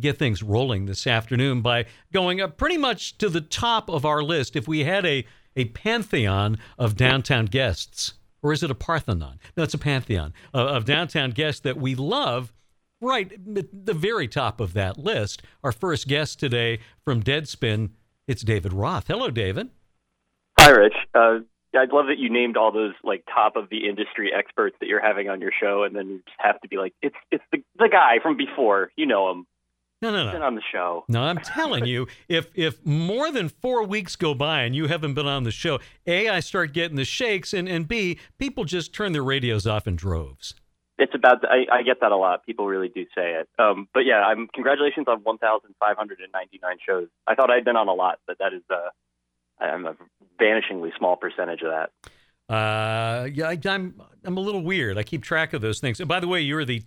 get things rolling this afternoon by going up pretty much to the top of our list. If we had a pantheon of downtown guests, or is it a Parthenon? No, it's a pantheon of downtown guests that we love. Right at the very top of that list, our first guest today from Deadspin, it's David Roth. Hello, David. Hi, Rich. I'd love that you named all those like top of the industry experts that you're having on your show, and then you just have to be like, it's the guy from before. You know him. No. He's been on the show. No, I'm telling you, if more than 4 weeks go by and you haven't been on the show, A, I start getting the shakes, and B, people just turn their radios off in droves. It's about. I get that a lot. People really do say it. But yeah, congratulations on 1,599 shows. I thought I'd been on a lot, but that is I'm a vanishingly small percentage of that. Yeah, I'm a little weird. I keep track of those things. And by the way, you're the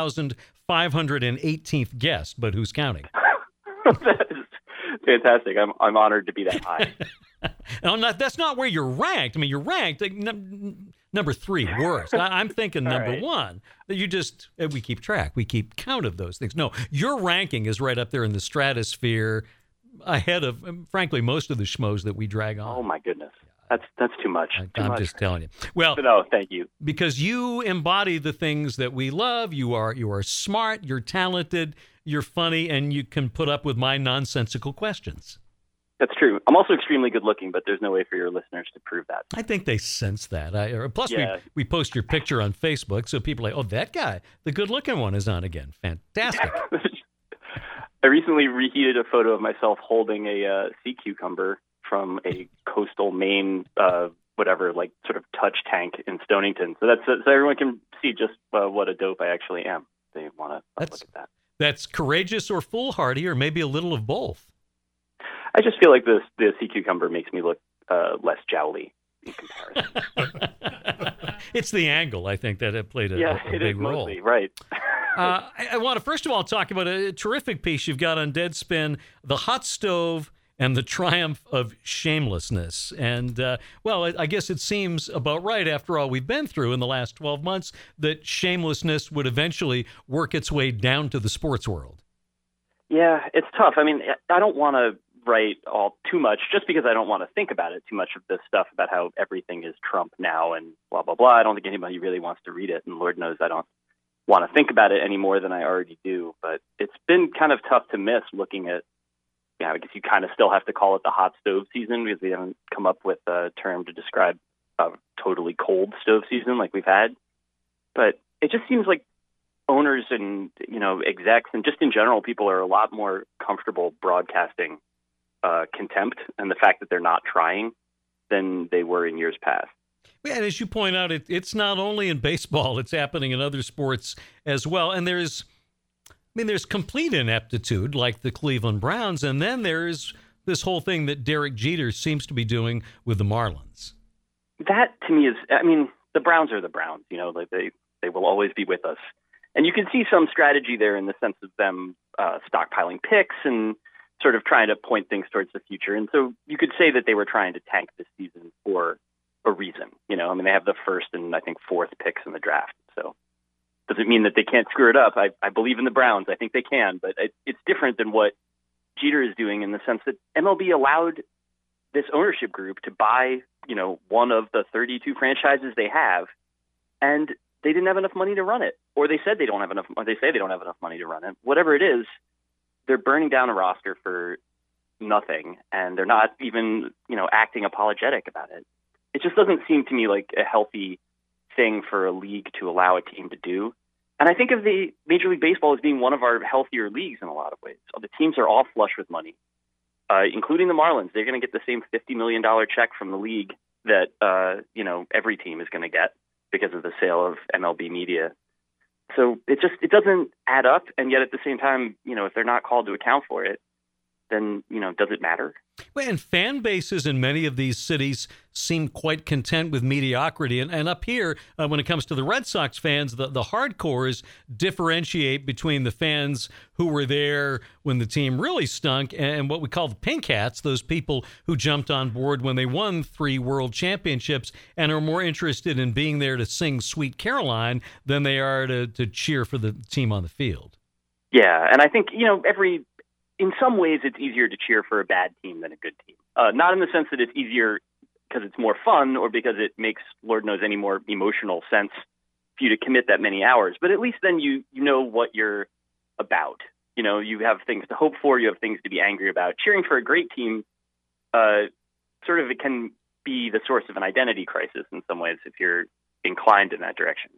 10,518th guest, but who's counting? That is fantastic. I'm honored to be that high. That's not where you're ranked. I mean, you're ranked like, number 3, worst. I'm thinking number right. 1. We keep track. We keep count of those things. No, your ranking is right up there in the stratosphere, ahead of, frankly, most of the schmoes that we drag on. Oh my goodness, that's too much. I'm just telling you. Well, no, thank you. Because you embody the things that we love. You are smart. You're talented. You're funny, and you can put up with my nonsensical questions. That's true. I'm also extremely good looking, but there's no way for your listeners to prove that. I think they sense that. Plus, yeah. we post your picture on Facebook, so people are like, oh, that guy, the good looking one, is on again. Fantastic. I recently reheated a photo of myself holding a sea cucumber from a coastal Maine, like sort of touch tank in Stonington. So so everyone can see just what a dope I actually am. They want to look at that. That's courageous or foolhardy, or maybe a little of both. I just feel like the sea cucumber makes me look less jowly in comparison. It's the angle, I think, that it played a big role. Mostly, right. I want to, first of all, talk about a terrific piece you've got on Deadspin, The Hot Stove and the Triumph of Shamelessness. And, I guess it seems about right, after all we've been through in the last 12 months, that shamelessness would eventually work its way down to the sports world. Yeah, it's tough. I mean, I don't want to write all too much just because I don't want to think about it too much of this stuff about how everything is Trump now and blah, blah, blah. I don't think anybody really wants to read it. And Lord knows I don't want to think about it any more than I already do. But it's been kind of tough to miss looking at, I guess you kind of still have to call it the hot stove season because we haven't come up with a term to describe a totally cold stove season like we've had. But it just seems like owners and, execs and just in general, people are a lot more comfortable broadcasting contempt and the fact that they're not trying than they were in years past. And as you point out, it's not only in baseball, it's happening in other sports as well. And there's complete ineptitude like the Cleveland Browns. And then there's this whole thing that Derek Jeter seems to be doing with the Marlins. That to me is, the Browns are the Browns, like they will always be with us. And you can see some strategy there in the sense of them stockpiling picks and sort of trying to point things towards the future. And so you could say that they were trying to tank this season for a reason. They have the first and I think 4th picks in the draft. So does it mean that they can't screw it up? I believe in the Browns. I think they can, but it's different than what Jeter is doing in the sense that MLB allowed this ownership group to buy, one of the 32 franchises they have, and they didn't have enough money to run it. Or they said they don't have enough, or they say they don't have enough money to run it. Whatever it is, they're burning down a roster for nothing, and they're not even, acting apologetic about it. It just doesn't seem to me like a healthy thing for a league to allow a team to do. And I think of the Major League Baseball as being one of our healthier leagues in a lot of ways. So the teams are all flush with money, including the Marlins. They're going to get the same $50 million check from the league that, every team is going to get because of the sale of MLB media. So it doesn't add up. And yet at the same time, if they're not called to account for it, then, does it matter? Well, and fan bases in many of these cities seem quite content with mediocrity. And up here, when it comes to the Red Sox fans, the hardcores differentiate between the fans who were there when the team really stunk and what we call the pink hats, those people who jumped on board when they won 3 world championships and are more interested in being there to sing Sweet Caroline than they are to cheer for the team on the field. Yeah, and I think, in some ways it's easier to cheer for a bad team than a good team. Not in the sense that it's easier because it's more fun or because it makes Lord knows any more emotional sense for you to commit that many hours, but at least then you know what you're about. You have things to hope for, you have things to be angry about. Cheering for a great team, it can be the source of an identity crisis in some ways if you're inclined in that direction.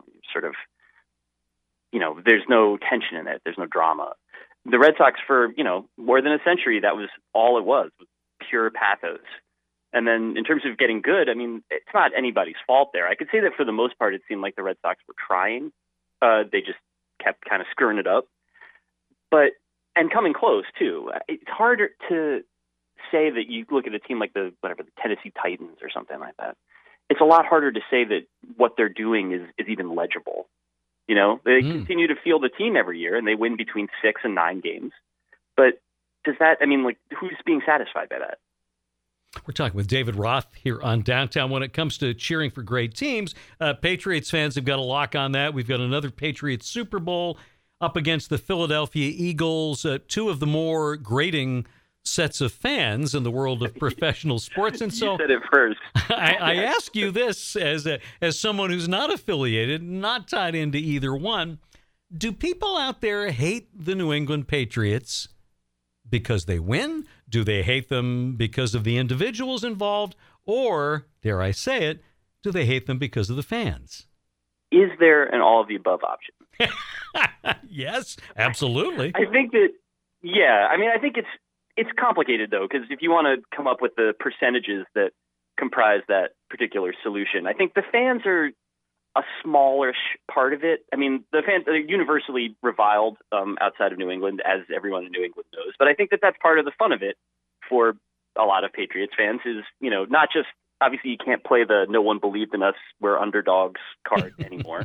There's no tension in it, there's no drama. The Red Sox for, more than a century, that was all it was pure pathos. And then in terms of getting good, I mean, it's not anybody's fault there. I could say that for the most part, it seemed like the Red Sox were trying. They just kept kind of screwing it up. And coming close, too. It's harder to say that you look at a team like the Tennessee Titans or something like that. It's a lot harder to say that what they're doing is even legible. They continue to field the team every year, and they win between 6 and 9 games. But who's being satisfied by that? We're talking with David Roth here on Downtown. When it comes to cheering for great teams, Patriots fans have got a lock on that. We've got another Patriots Super Bowl up against the Philadelphia Eagles, two of the more grating sets of fans in the world of professional sports. And so you said it first. I ask you this as someone who's not affiliated, not tied into either one. Do people out there hate the New England Patriots because they win? Do they hate them because of the individuals involved? Or, dare I say it, do they hate them because of the fans? Is there an all of the above option? Yes, absolutely. I think that, I think it's complicated, though, because if you want to come up with the percentages that comprise that particular solution, I think the fans are a smallish part of it. I mean, the fans are universally reviled outside of New England, as everyone in New England knows. But I think that that's part of the fun of it for a lot of Patriots fans is, not just, obviously you can't play the no one believed in us, we're underdogs card anymore.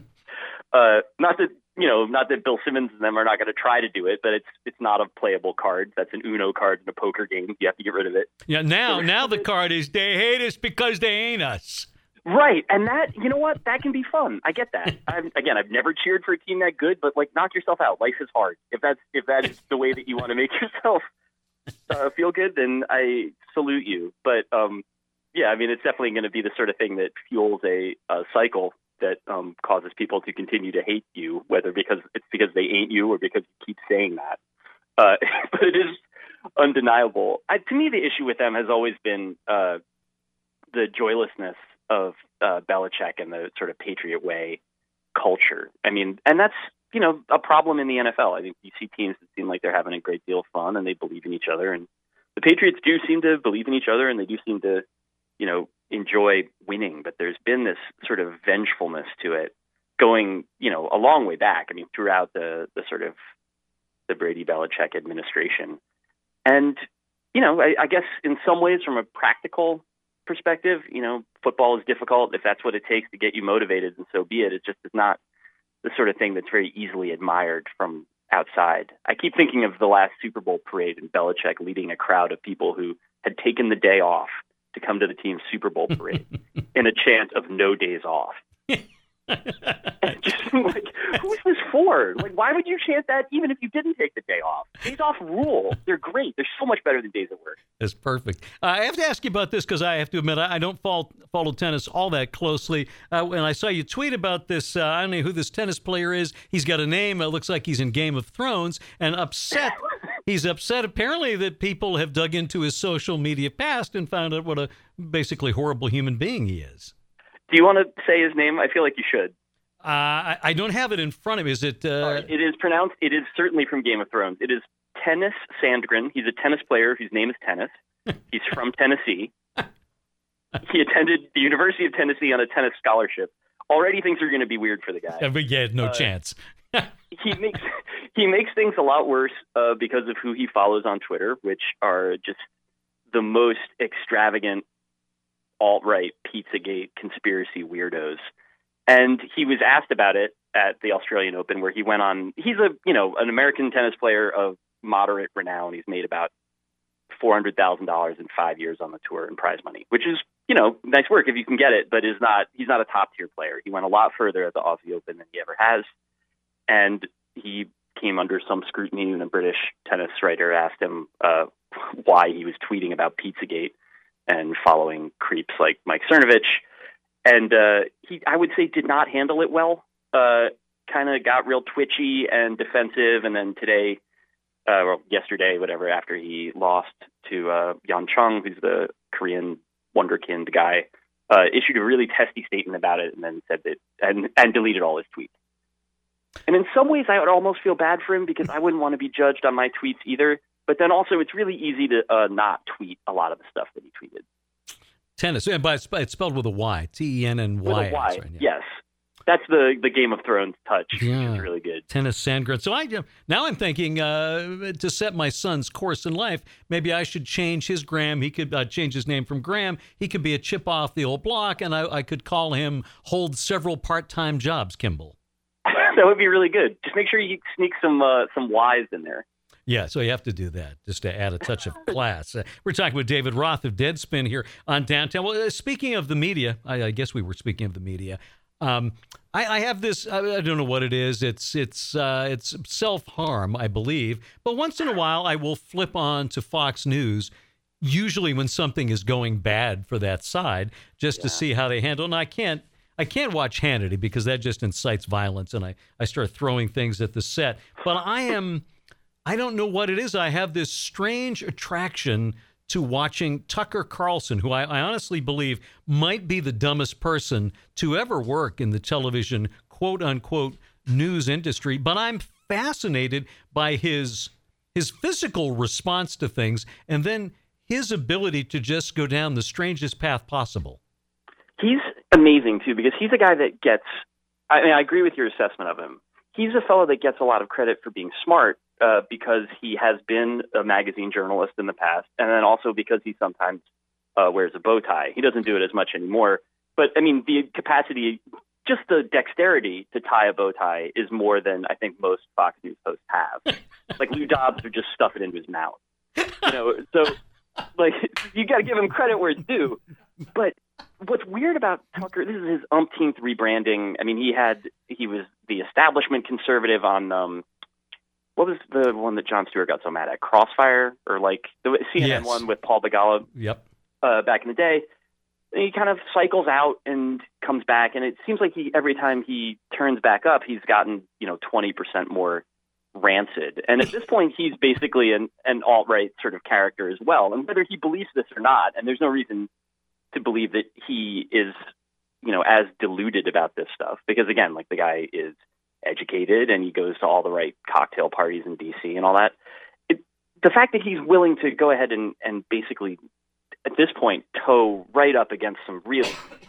Not that Bill Simmons and them are not going to try to do it, but it's not a playable card. That's an Uno card in a poker game. You have to get rid of it. Yeah, now the card is they hate us because they ain't us. Right, and that, that can be fun. I get that. I've never cheered for a team that good, but knock yourself out. Life is hard. If that is the way that you want to make yourself feel good, then I salute you. But it's definitely going to be the sort of thing that fuels a cycle that causes people to continue to hate you, whether because they ain't you or because you keep saying that. But it is undeniable. To me, the issue with them has always been the joylessness of Belichick and the sort of Patriot way culture. I mean, and that's, a problem in the NFL. I think you see teams that seem like they're having a great deal of fun and they believe in each other. And the Patriots do seem to believe in each other and they do seem to, enjoy winning. But there's been this sort of vengefulness to it going, a long way back. I mean, throughout the sort of the Brady Belichick administration. And, I guess in some ways from a practical perspective, football is difficult if that's what it takes to get you motivated, and so be it. It just is not the sort of thing that's very easily admired from outside. I keep thinking of the last Super Bowl parade and Belichick leading a crowd of people who had taken the day off to come to the team's Super Bowl parade in a chant of no days off. Just who's this for? Why would you chant that even if you didn't take the day off? Days off rule. They're great. They're so much better than days at work. That's perfect. I have to ask you about this because I have to admit I don't follow tennis all that closely. When I saw you tweet about this, I don't know who this tennis player is. He's got a name. It looks like he's in Game of Thrones and upset. He's upset apparently that people have dug into his social media past and found out what a basically horrible human being he is. Do you want to say his name? I feel like you should. I don't have it in front of me. Is it? It is pronounced. It is certainly from Game of Thrones. It is Tennis Sandgren. He's a tennis player whose name is Tennis. He's from Tennessee. He attended the University of Tennessee on a tennis scholarship. Already things are going to be weird for the guy. Yeah, no chance. he makes things a lot worse because of who he follows on Twitter, which are just the most extravagant alt-right Pizzagate conspiracy weirdos. And he was asked about it at the Australian Open, where he went on. He's an American tennis player of moderate renown. He's made about $400,000 in 5 years on the tour in prize money, which is, nice work if you can get it, but he's not a top tier player. He went a lot further at the Aussie Open than he ever has. And he came under some scrutiny when a British tennis writer asked him why he was tweeting about Pizzagate and following creeps like Mike Cernovich. And he, I would say, did not handle it well. Kind of got real twitchy and defensive. And then today, yesterday, whatever, after he lost to Yan Chung, who's the Korean wonderkind guy, issued a really testy statement about it and then said that and deleted all his tweets. And in some ways, I would almost feel bad for him because I wouldn't want to be judged on my tweets either. But then also, it's really easy to not tweet a lot of the stuff that he tweeted. Tennis, but it's spelled with a Y, Tenny. With a Y, right, yeah. Yes. That's the Game of Thrones touch, which is really good. Tennis Sandgren. So now I'm thinking to set my son's course in life, maybe I should change his Graham. He could change his name from Graham. He could be a chip off the old block, and I could call him hold several part-time jobs, Kimball. That would be really good. Just make sure you sneak some Y's in there. Yeah, so you have to do that just to add a touch of class. We're talking with David Roth of Deadspin here on Downtown. Well, speaking of the media, I guess we were speaking of the media. I have this. I don't know what it is. It's self-harm, I believe. But once in a while, I will flip on to Fox News. Usually, when something is going bad for that side, just to see how they handle. And I can't watch Hannity because that just incites violence, and I start throwing things at the set. But I don't know what it is. I have this strange attraction to watching Tucker Carlson, who I honestly believe might be the dumbest person to ever work in the television, quote unquote, news industry. But I'm fascinated by his physical response to things and then his ability to just go down the strangest path possible. He's amazing, too, because he's a guy that gets, I agree with your assessment of him. He's a fellow that gets a lot of credit for being smart because he has been a magazine journalist in the past, and then also because he sometimes wears a bow tie. He doesn't do it as much anymore. But, I mean, the capacity, just the dexterity to tie a bow tie is more than I think most Fox News hosts have. Like, Lou Dobbs would just stuff it into his mouth. So, like, you got to give him credit where it's due. But what's weird about Tucker, this is his umpteenth rebranding. I mean, he was the establishment conservative on, what was the one that Jon Stewart got so mad at? Crossfire? Or like the CNN one with Paul Begala back in the day. And he kind of cycles out and comes back. And it seems like every time he turns back up, he's gotten, 20% more rancid. And at this point, he's basically an alt-right sort of character as well. And whether he believes this or not, and there's no reason to believe that he is, as deluded about this stuff. Because again, like the guy is educated and he goes to all the right cocktail parties in DC and all that. The fact that he's willing to go ahead and basically, at this point, toe right up against some really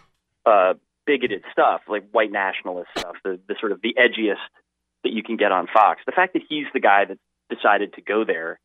bigoted stuff, like white nationalist stuff, the sort of the edgiest that you can get on Fox. The fact that he's the guy that decided to go there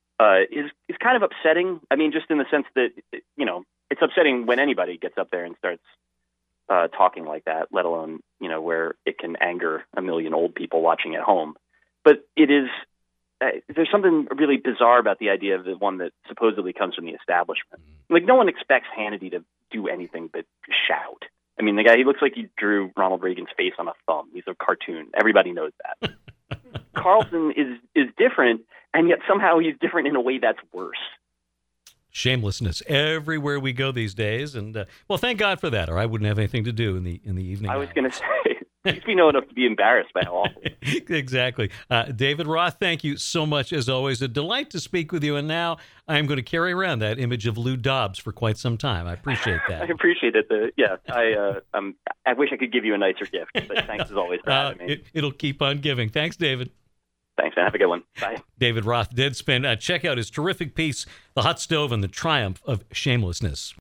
is kind of upsetting. I mean, just in the sense that, it's upsetting when anybody gets up there and starts talking like that, let alone, where it can anger a million old people watching at home. But it is, there's something really bizarre about the idea of the one that supposedly comes from the establishment. Like, no one expects Hannity to do anything but shout. I mean, the guy, he looks like he drew Ronald Reagan's face on a thumb. He's a cartoon. Everybody knows that. Carlson is different, and yet somehow he's different in a way that's worse. Shamelessness everywhere we go these days, and well, thank God for that, or I wouldn't have anything to do in the evening. I was going to say, at least we know enough to be embarrassed by how awful. Exactly. David Roth, thank you so much as always. A delight to speak with you, and now I'm going to carry around that image of Lou Dobbs for quite some time. I appreciate that. I appreciate it. I wish I could give you a nicer gift, but thanks as always for having me. It'll keep on giving. Thanks, David. Thanks, man. Have a good one. Bye. David Roth, Deadspin. Check out his terrific piece, The Hot Stove and the Triumph of Shamelessness.